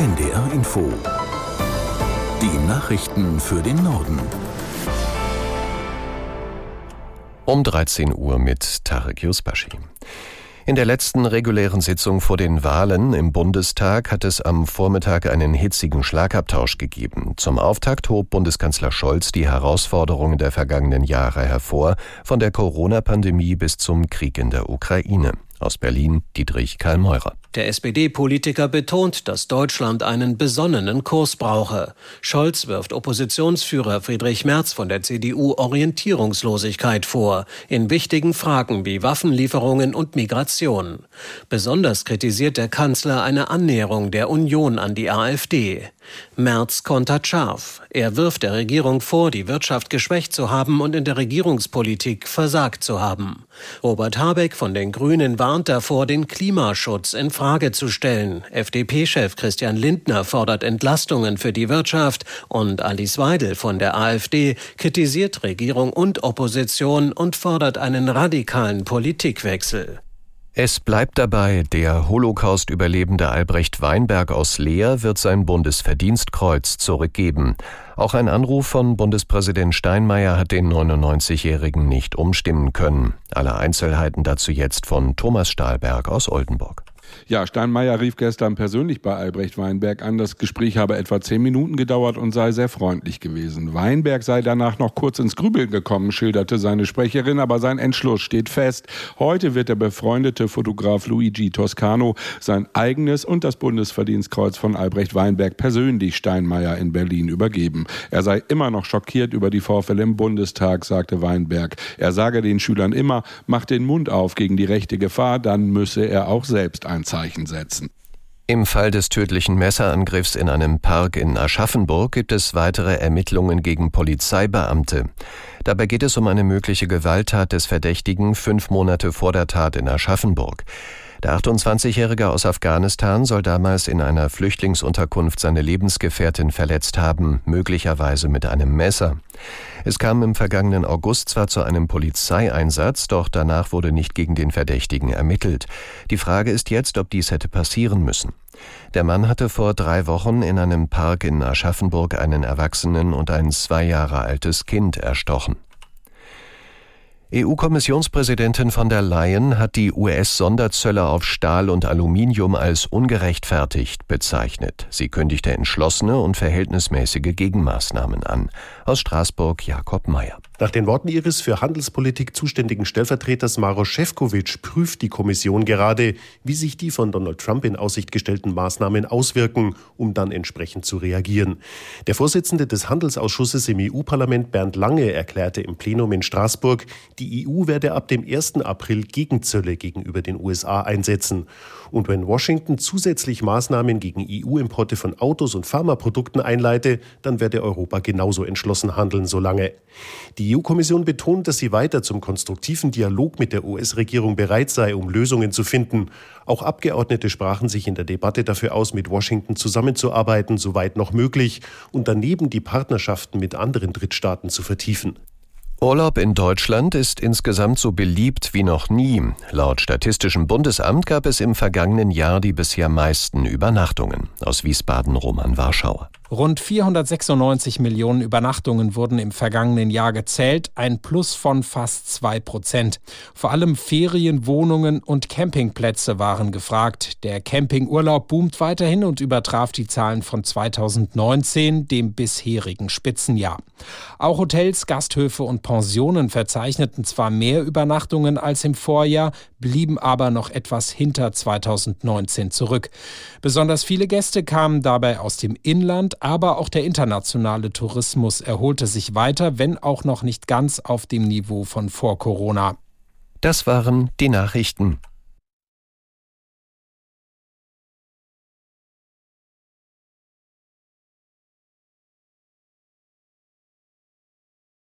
NDR Info. Die Nachrichten für den Norden. Um 13 Uhr mit Tarek Yusbashi. In der letzten regulären Sitzung vor den Wahlen im Bundestag hat es am Vormittag einen hitzigen Schlagabtausch gegeben. Zum Auftakt hob Bundeskanzler Scholz die Herausforderungen der vergangenen Jahre hervor, von der Corona-Pandemie bis zum Krieg in der Ukraine. Aus Berlin Dietrich Karl-Meurer. Der SPD-Politiker betont, dass Deutschland einen besonnenen Kurs brauche. Scholz wirft Oppositionsführer Friedrich Merz von der CDU Orientierungslosigkeit vor, in wichtigen Fragen wie Waffenlieferungen und Migration. Besonders kritisiert der Kanzler eine Annäherung der Union an die AfD. Merz kontert scharf. Er wirft der Regierung vor, die Wirtschaft geschwächt zu haben und in der Regierungspolitik versagt zu haben. Robert Habeck von den Grünen warnt davor, den Klimaschutz in Frage zu stellen. FDP-Chef Christian Lindner fordert Entlastungen für die Wirtschaft und Alice Weidel von der AfD kritisiert Regierung und Opposition und fordert einen radikalen Politikwechsel. Es bleibt dabei, der Holocaust-Überlebende Albrecht Weinberg aus Leer wird sein Bundesverdienstkreuz zurückgeben. Auch ein Anruf von Bundespräsident Steinmeier hat den 99-Jährigen nicht umstimmen können. Alle Einzelheiten dazu jetzt von Thomas Stahlberg aus Oldenburg. Ja, Steinmeier rief gestern persönlich bei Albrecht Weinberg an. Das Gespräch habe etwa 10 Minuten gedauert und sei sehr freundlich gewesen. Weinberg sei danach noch kurz ins Grübeln gekommen, schilderte seine Sprecherin, aber sein Entschluss steht fest. Heute wird der befreundete Fotograf Luigi Toscano sein eigenes und das Bundesverdienstkreuz von Albrecht Weinberg persönlich Steinmeier in Berlin übergeben. Er sei immer noch schockiert über die Vorfälle im Bundestag, sagte Weinberg. Er sage den Schülern immer, macht den Mund auf gegen die rechte Gefahr, dann müsse er auch selbst ein Zeichen setzen. Im Fall des tödlichen Messerangriffs in einem Park in Aschaffenburg gibt es weitere Ermittlungen gegen Polizeibeamte. Dabei geht es um eine mögliche Gewalttat des Verdächtigen 5 Monate vor der Tat in Aschaffenburg. Der 28-Jährige aus Afghanistan soll damals in einer Flüchtlingsunterkunft seine Lebensgefährtin verletzt haben, möglicherweise mit einem Messer. Es kam im vergangenen August zwar zu einem Polizeieinsatz, doch danach wurde nicht gegen den Verdächtigen ermittelt. Die Frage ist jetzt, ob dies hätte passieren müssen. Der Mann hatte vor 3 Wochen in einem Park in Aschaffenburg einen Erwachsenen und ein 2 Jahre altes Kind erstochen. EU-Kommissionspräsidentin von der Leyen hat die US-Sonderzölle auf Stahl und Aluminium als ungerechtfertigt bezeichnet. Sie kündigte entschlossene und verhältnismäßige Gegenmaßnahmen an. Aus Straßburg Jakob Mayer. Nach den Worten ihres für Handelspolitik zuständigen Stellvertreters Maroš Šefčovič prüft die Kommission gerade, wie sich die von Donald Trump in Aussicht gestellten Maßnahmen auswirken, um dann entsprechend zu reagieren. Der Vorsitzende des Handelsausschusses im EU-Parlament Bernd Lange erklärte im Plenum in Straßburg, die EU werde ab dem 1. April Gegenzölle gegenüber den USA einsetzen. Und wenn Washington zusätzlich Maßnahmen gegen EU-Importe von Autos und Pharmaprodukten einleite, dann werde Europa genauso entschlossen handeln, so Lange. Die EU-Kommission betont, dass sie weiter zum konstruktiven Dialog mit der US-Regierung bereit sei, um Lösungen zu finden. Auch Abgeordnete sprachen sich in der Debatte dafür aus, mit Washington zusammenzuarbeiten, soweit noch möglich, und daneben die Partnerschaften mit anderen Drittstaaten zu vertiefen. Urlaub in Deutschland ist insgesamt so beliebt wie noch nie. Laut Statistischem Bundesamt gab es im vergangenen Jahr die bisher meisten Übernachtungen. Aus Wiesbaden Roman Warschauer. Rund 496 Millionen Übernachtungen wurden im vergangenen Jahr gezählt, ein Plus von fast 2%. Vor allem Ferienwohnungen und Campingplätze waren gefragt. Der Campingurlaub boomt weiterhin und übertraf die Zahlen von 2019, dem bisherigen Spitzenjahr. Auch Hotels, Gasthöfe und Pensionen verzeichneten zwar mehr Übernachtungen als im Vorjahr, blieben aber noch etwas hinter 2019 zurück. Besonders viele Gäste kamen dabei aus dem Inland, aber auch der internationale Tourismus erholte sich weiter, wenn auch noch nicht ganz auf dem Niveau von vor Corona. Das waren die Nachrichten.